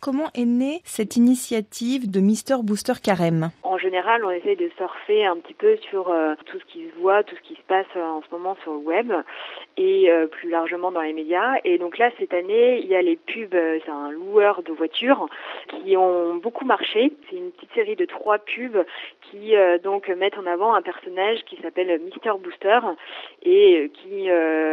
comment est née cette initiative de Mister Booster Carême? En général, on essaie de surfer un petit peu sur tout ce qui se voit, tout ce qui se passe en ce moment sur le web et plus largement dans les médias. Et donc là, cette année, il y a les pubs, c'est un loueur de voitures qui ont beaucoup marché. C'est une petite série de 3 pubs qui donc mettent en avant un personnage qui s'appelle Mister Booster et qui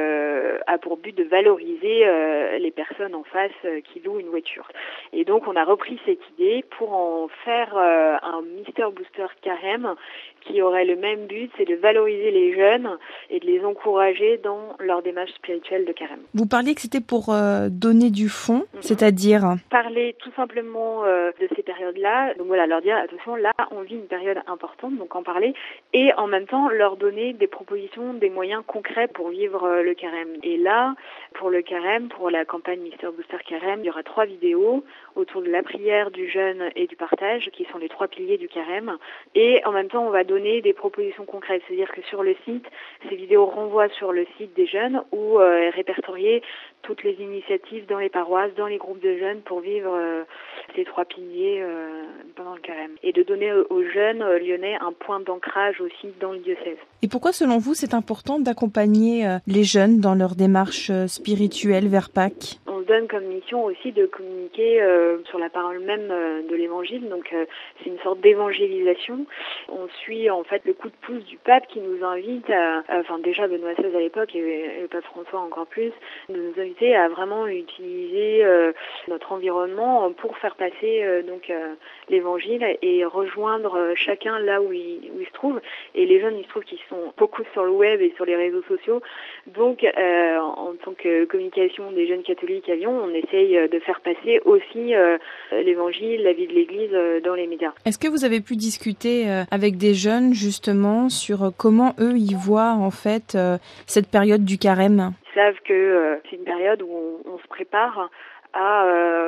a pour but de valoriser les personnes en face qui louent une voiture. Et donc, on a repris cette idée pour en faire un Mister Booster Carême qui aurait le même but, c'est de valoriser les jeunes et de les encourager dans leur démarche spirituelle de carême. Vous parliez que c'était pour donner du fond, c'est-à-dire parler tout simplement de ces périodes-là. Donc voilà, leur dire attention, là on vit une période importante, donc en parler et en même temps leur donner des propositions, des moyens concrets pour vivre le carême. Et là, pour le carême, pour la campagne Mister Booster Carême, il y aura 3 vidéos autour de la prière, du jeûne et du partage, qui sont les 3 piliers du carême. Et en même temps, on va donner des propositions concrètes, c'est-à-dire que sur le site, ces vidéos renvoient sur le site des jeunes où est répertorié toutes les initiatives dans les paroisses, dans les groupes de jeunes pour vivre ces 3 piliers pendant le carême. Et de donner aux jeunes lyonnais un point d'ancrage aussi dans le diocèse. Et pourquoi, selon vous, c'est important d'accompagner les jeunes dans leur démarche spirituelle vers Pâques ? On se donne comme mission aussi de communiquer sur la parole même de l'Évangile, donc c'est une sorte d'évangélisation. On suit en fait le coup de pouce du pape qui nous invite enfin déjà Benoît XVI à l'époque et le pape François encore plus, de nous inviter à vraiment utiliser notre environnement pour faire passer l'Évangile et rejoindre chacun là où il se trouve. Et les jeunes, il se trouve qu'ils sont beaucoup sur le web et sur les réseaux sociaux, donc en tant que communication des jeunes catholiques à Lyon, on essaye de faire passer aussi l'Évangile, la vie de l'Église dans les médias. Est-ce que vous avez pu discuter avec des jeunes justement sur comment eux ils voient en fait cette période du carême ? Ils savent que c'est une période où on se prépare à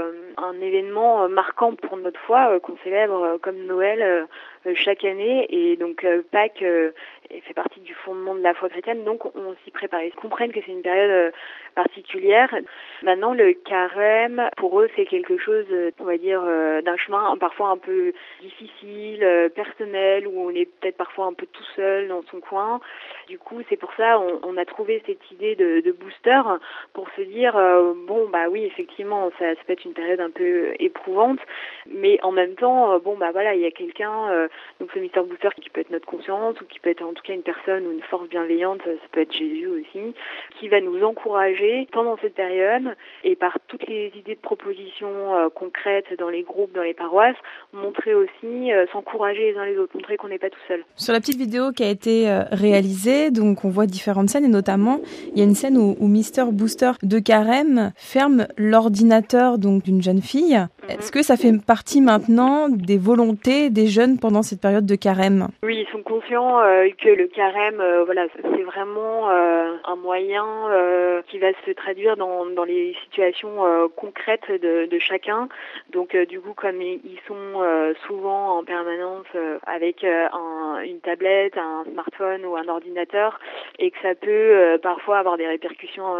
un événement marquant pour notre foi qu'on célèbre comme Noël chaque année, et donc Pâques fait partie du fondement de la foi chrétienne, donc on s'y prépare. Ils comprennent que c'est une période particulière. Maintenant, le carême, pour eux, c'est quelque chose, on va dire, d'un chemin parfois un peu difficile, personnel, où on est peut-être parfois un peu tout seul dans son coin. Du coup, c'est pour ça on a trouvé cette idée de booster pour se dire, bon, bah oui, effectivement, ça peut être une période un peu éprouvante, mais en même temps, il y a quelqu'un, donc ce Mister Booster qui peut être notre conscience, ou qui peut être en tout cas une personne ou une force bienveillante, ça peut être Jésus aussi, qui va nous encourager pendant cette période et par toutes les idées de propositions concrètes dans les groupes, dans les paroisses, montrer aussi, s'encourager les uns les autres, montrer qu'on n'est pas tout seul. Sur la petite vidéo qui a été réalisée, donc on voit différentes scènes et notamment il y a une scène où Mister Booster de Carême ferme l'ordinateur donc d'une jeune fille. Est-ce que ça fait partie maintenant des volontés des jeunes pendant cette période de carême ? Oui, ils sont conscients que le carême, c'est vraiment un moyen qui va se traduire dans les situations concrètes de chacun. Donc du coup, comme ils sont souvent en permanence avec une tablette, un smartphone ou un ordinateur, et que ça peut parfois avoir des répercussions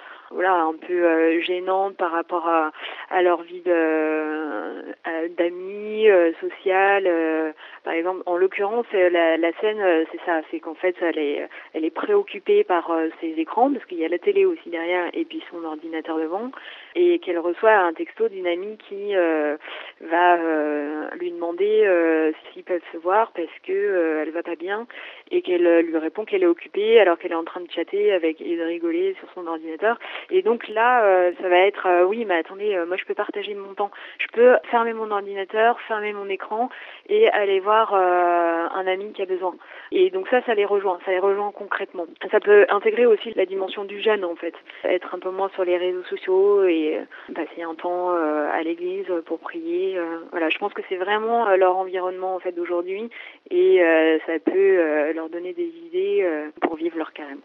un peu gênante par rapport à leur vie d'amis, sociale. Par exemple, en l'occurrence, la scène, c'est ça, c'est qu'en fait, elle est préoccupée par ses écrans, parce qu'il y a la télé aussi derrière, et puis son ordinateur devant, et qu'elle reçoit un texto d'une amie qui va lui demander s'ils peuvent se voir parce que elle va pas bien, et qu'elle lui répond qu'elle est occupée alors qu'elle est en train de chatter et de rigoler sur son ordinateur. Et donc là, ça va être oui, mais attendez, moi je peux partager mon temps. Je peux fermer mon ordinateur, fermer mon écran et aller voir un ami qui a besoin. Et donc ça les rejoint concrètement. Ça peut intégrer aussi la dimension du jeûne en fait. Être un peu moins sur les réseaux sociaux et passer un temps à l'église pour prier. Je pense que c'est vraiment leur environnement en fait d'aujourd'hui et ça peut leur donner des idées pour vivre leur carême.